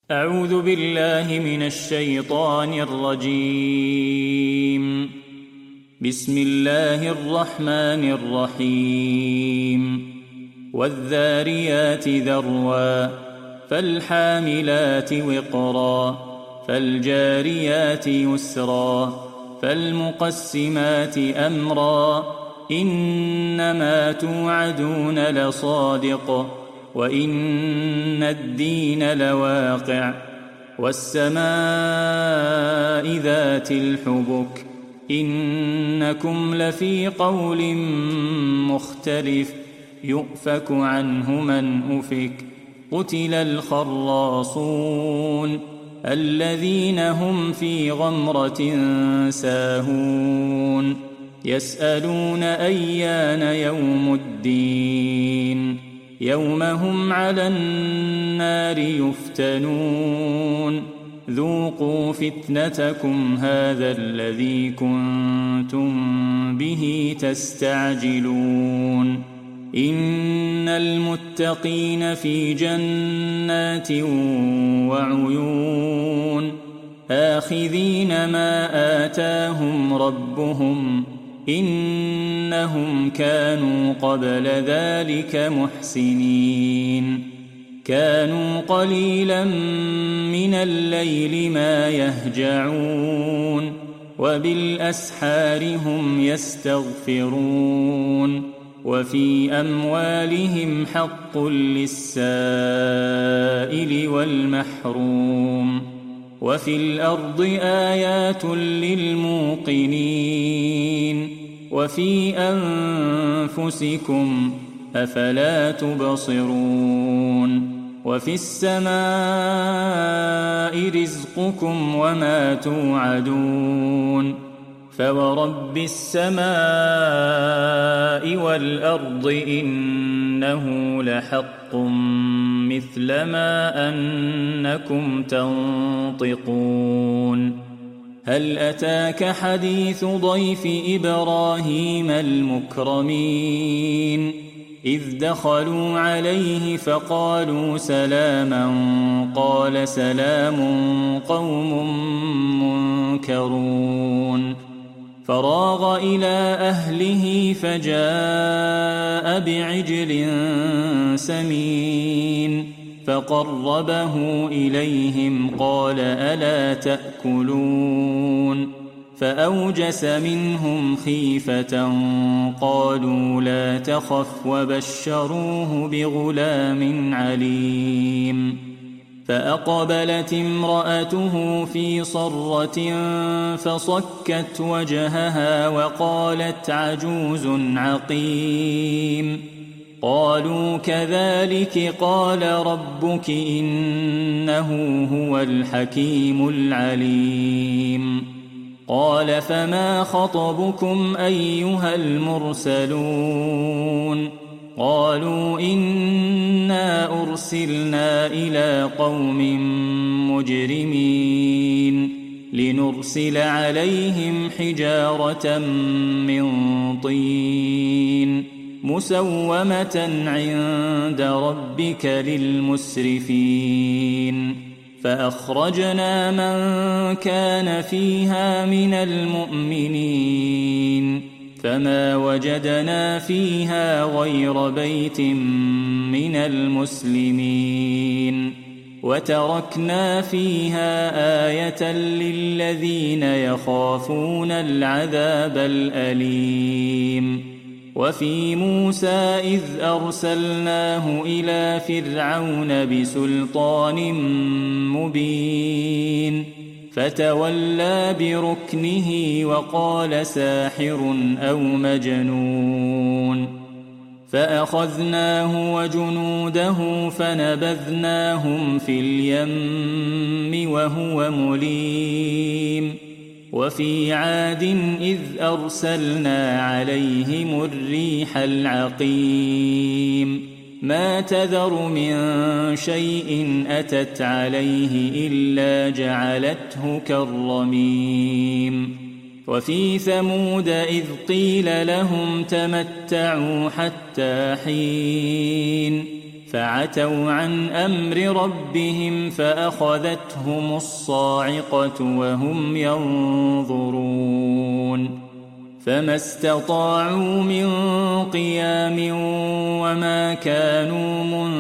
أعوذ بالله من الشيطان الرجيم. بسم الله الرحمن الرحيم. والذاريات ذروا فالحاملات وقرا فالجاريات يسرا فالمقسمات أمرا إنما توعدون لصادق وإن الدين لواقع والسماء ذات الحبك إنكم لفي قول مختلف يؤفك عنه من أفك قتل الخراصون الذين هم في غمرة ساهون يسألون أيان يوم الدين يوم هم على النار يفتنون ذوقوا فتنتكم هذا الذي كنتم به تستعجلون إن المتقين في جنات وعيون آخذين ما آتاهم ربهم إنهم كانوا قبل ذلك محسنين كانوا قليلا من الليل ما يهجعون وبالأسحار هم يستغفرون وفي أموالهم حق للسائل والمحروم وفي الأرض آيات للموقنين وفي أنفسكم أفلا تبصرون وفي السماء رزقكم وما توعدون فورب السماء والأرض إنه لحق مثل ما أنكم تنطقون هل أتاك حديث ضيف إبراهيم المكرمين إذ دخلوا عليه فقالوا سلاما قال سلام قوم منكرون فراغ إلى أهله فجاء بعجل سمين فقربه إليهم قال ألا تأكلون فأوجس منهم خيفة قالوا لا تخف وبشروه بغلام عليم فأقبلت امرأته في صرة فصكت وجهها وقالت عجوز عقيم قالوا كذلك قال ربك إنه هو الحكيم العليم قال فما خطبكم أيها المرسلون قالوا إنا أرسلنا إلى قوم مجرمين لنرسل عليهم حجارة من طين مسومة عند ربك للمسرفين فأخرجنا من كان فيها من المؤمنين فما وجدنا فيها غير بيت من المسلمين وتركنا فيها آية للذين يخافون العذاب الأليم وفي موسى إذ أرسلناه إلى فرعون بسلطان مبين فتولى بركنه وقال ساحر أو مجنون فأخذناه وجنوده فنبذناهم في اليم وهو مليم وفي عاد إذ أرسلنا عليهم الريح العقيم ما تذر من شيء أتت عليه إلا جعلته كالرميم وفي ثمود إذ قيل لهم تمتعوا حتى حين فعتوا عن أمر ربهم فأخذتهم الصاعقة وهم ينظرون فما استطاعوا من قيام وما كانوا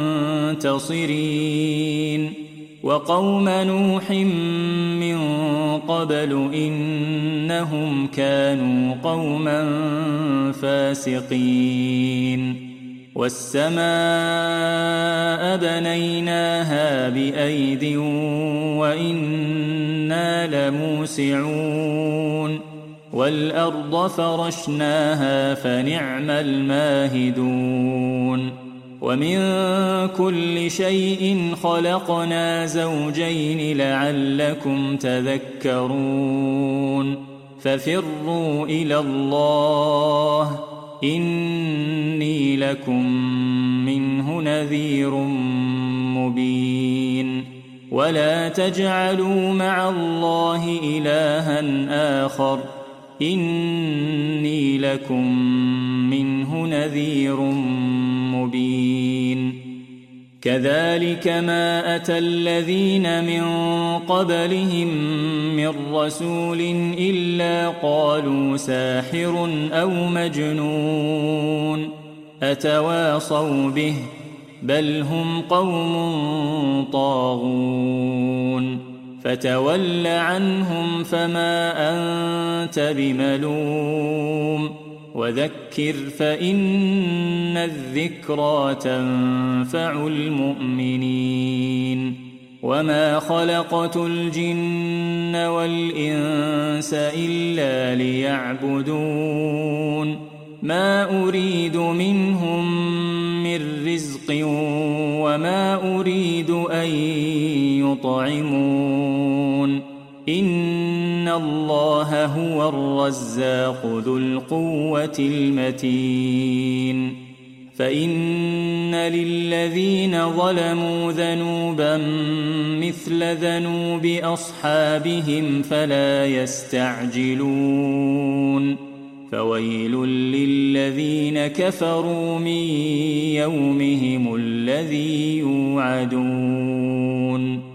منتصرين وقوم نوح من قبل إنهم كانوا قوما فاسقين والسماء بنيناها بأيد وإنا لموسعون والأرض فرشناها فنعم الماهدون ومن كل شيء خلقنا زوجين لعلكم تذكرون ففروا إلى الله إني لكم منه نذير مبين ولا تجعلوا مع الله إلها آخر إني لكم منه نذير مبين كذلك ما أتى الذين من قبلهم من رسول إلا قالوا ساحر أو مجنون أتواصوا به بل هم قوم طاغون فتول عنهم فما أنت بملوم وذكر فإن الذكرى تنفع المؤمنين وما خلقت الجن والإنس إلا ليعبدون ما أريد منهم من رزق وما أريد أن يطعمون إن الله هو الرزاق ذو القوة المتين فإن للذين ظلموا ذنوبا مثل ذنوب أصحابهم فلا يستعجلون فويل للذين كفروا من يومهم الذي يوعدون